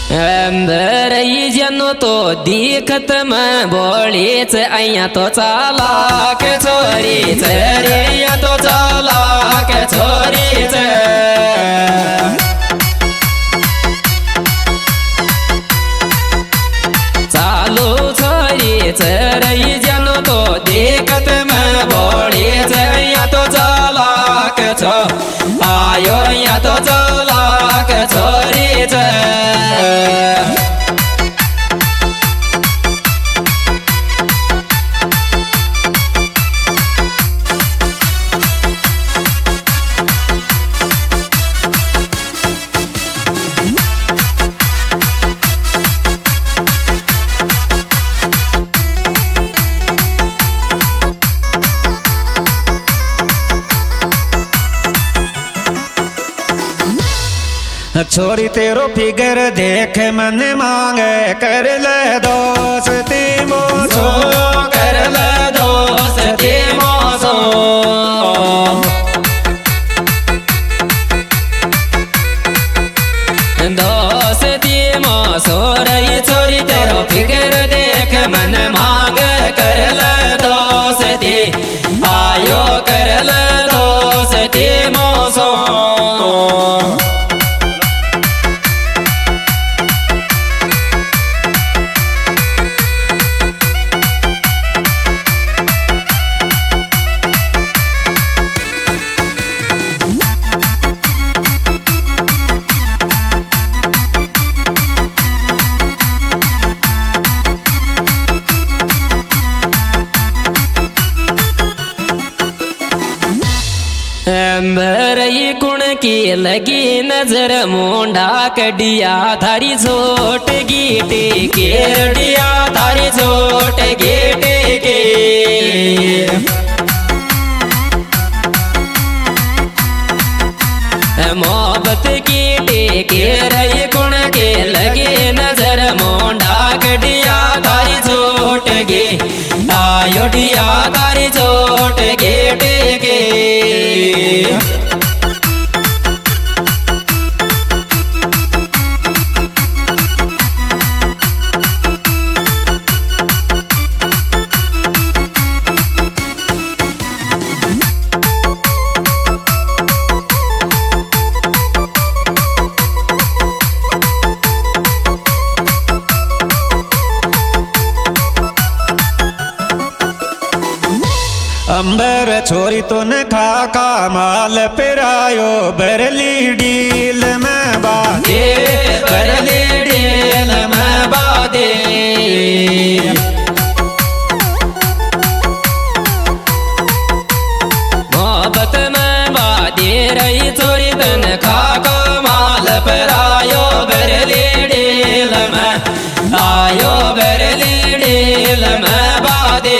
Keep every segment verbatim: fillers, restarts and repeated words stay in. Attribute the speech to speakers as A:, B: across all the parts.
A: अंदर जनो तो दिखत मैं बोलीच अया तो चाला के छोरी रे तो चाला के छोरी चालू छोरी रे जनो तो दिखत मैं बोलीच अया तो चाला के छो आयो या तो चाला के छोरी
B: छोरी तेरो फिगर देख मन मांगे कर ले दोस्ती मोसो
A: कर ले दोस्ती मोसो दोस्ती मोसो रही छोरी तेरो फिगर देख मन मांगे कर ले दोस्ती आयो कर ले दोस्ती मोसो अंबरई कुण की लगी नजर मुंडा कडिया थारी छोट गीटे केडिया थारी छोट गीटे के मोहब्बत की टेके रही कुण के लगे नजर मुंडा कडिया थारी छोट गे आयो डिया थारी छोट गेटे के
B: अंबर छोरी तो न खाका माल पिरायो बरली डील में बादे
A: बरली डील में बादे मोहब्बत में बादे रही छोरी तन खाका माल पिरायो बरली डील में आयो बरली डील में बादे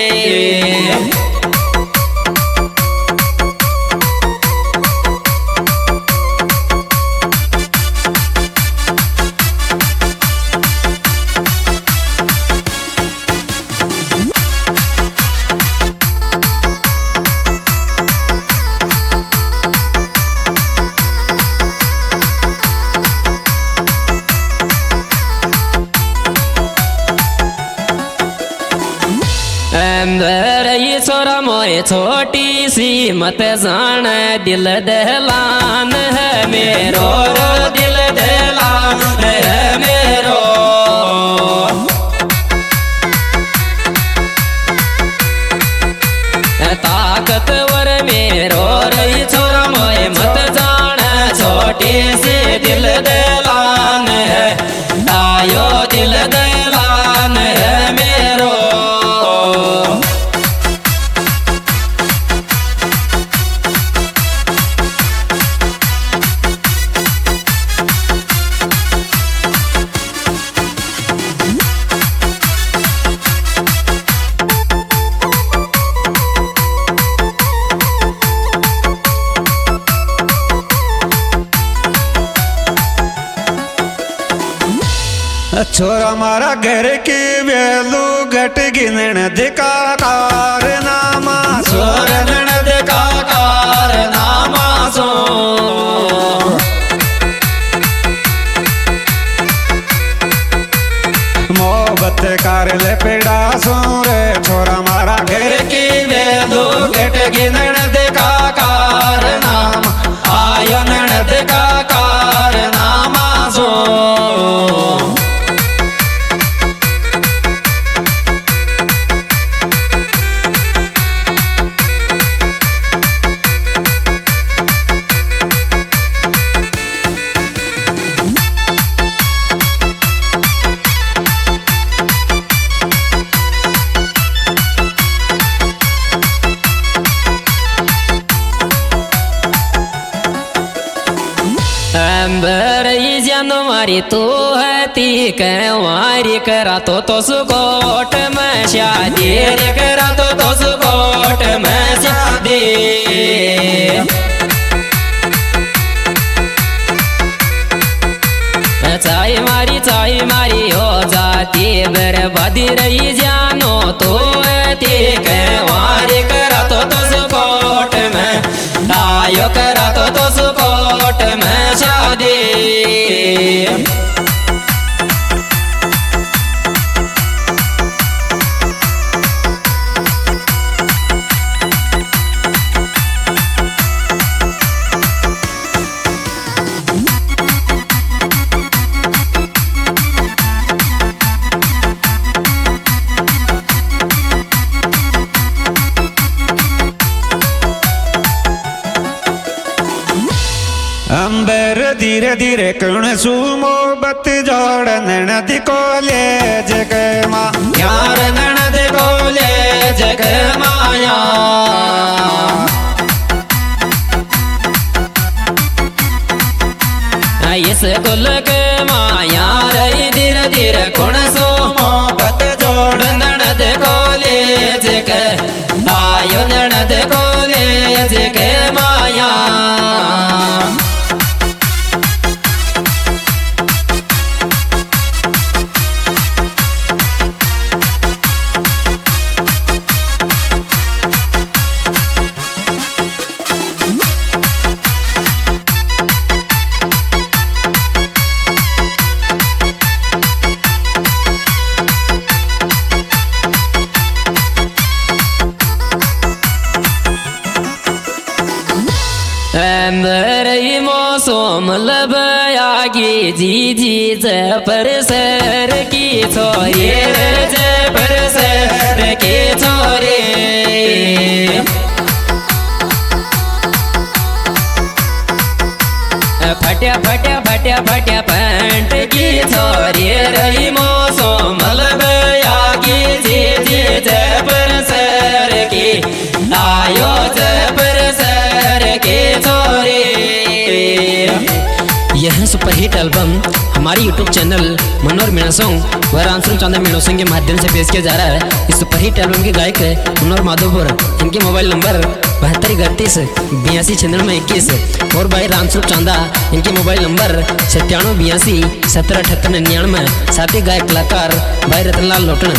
A: अंदर ये छोरा मोए छोटी सी मत जान दिल दहलान है मेरो रो दिल दहलान है मेरो ताकतवर मेरो रही छोरा मोए मत जान छोटी सी दिल दहलान है आयो दिल दहलान है मेरो
B: छोरा मारा घर की वेलू घट गिनण दिका कारनामा
A: सोरण दिका कारनामा सो
B: कार ले पेड़ा सोरे छोरा मारा
A: घर की वे दो घट की ननद का कारनाम आयो ननद का कारनामा सो मारी तो है ती वारी करा तो तो सुकोट में शादी करा तो तो सुकोट में शादी चाय मारी चाय मारी हो जाती बर्बादी रही जानो तो है ती वारी करा तो तो सुकोट में आयो करा तो तो सुकोट में शादी
B: अंबर धीरे धीरे कण सु मोहब्बत जोड़ ननद को ले जग माँ
A: यार ननद को ले जग माया इस कुल के माया रही धीरे धीरे कण सु मोहब्बत जोड़ ननद को ले जग आयो ननद को ले जग माया रही मौसम लबयागी जी जी जपर सर की छोरी जपर सर की छोरी फट्या फट्या फट्या फट्या पैंट की छोरी रही मौसम लबयागी जी जी जपर सर की आयो जपर सर की छोरी। यह सुपरहिट एल्बम हमारे YouTube channel Manohar Meena song व रामस्वरूप चांदा मीणा सॉन्ग के माध्यम से पेश किया जा रहा है। इस सुपरहिट एल्बम के गायक है मनोहर माधोपुर। इनके मोबाइल नंबर बहत्तर इकतीस बयासी छियानवे इक्कीस और भाई रामस्वरूप चांदा इनके मोबाइल नंबर सत्तानवे बयासी सत्रह अठहत्तर निन्यानवे। साथ ही गायक कलाकार भाई रतनलाल लोटन।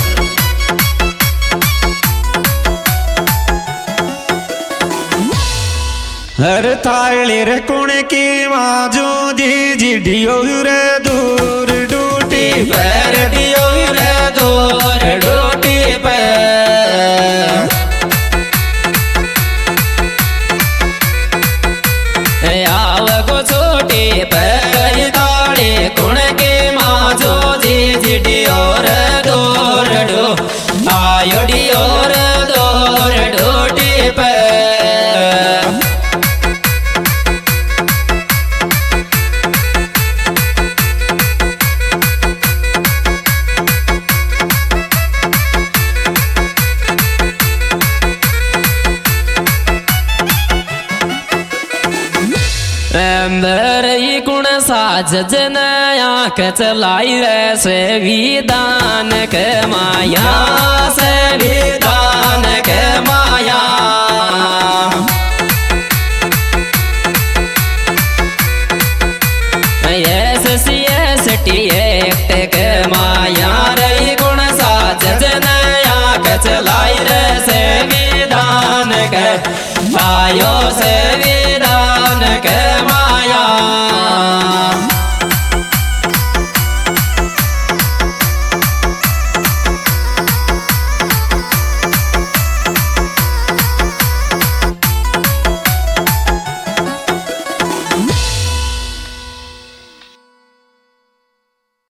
B: हर थाली रे कुण की माजू जी जी डियो रे दूर डूटी
A: पैर डियो रे दूर डूटी पैर आव को छोटी पैर ताड़ी कुण के माजो जी जी डियो रे दूर डू आयो डियो रे दूर डूटी पैर। रही गुण साज जनया कचलाई रे से विधान के माया से विधान के माया S C S T act के माया रही गुण साज जनया कचलाई रे से विधान के आयो से विधान के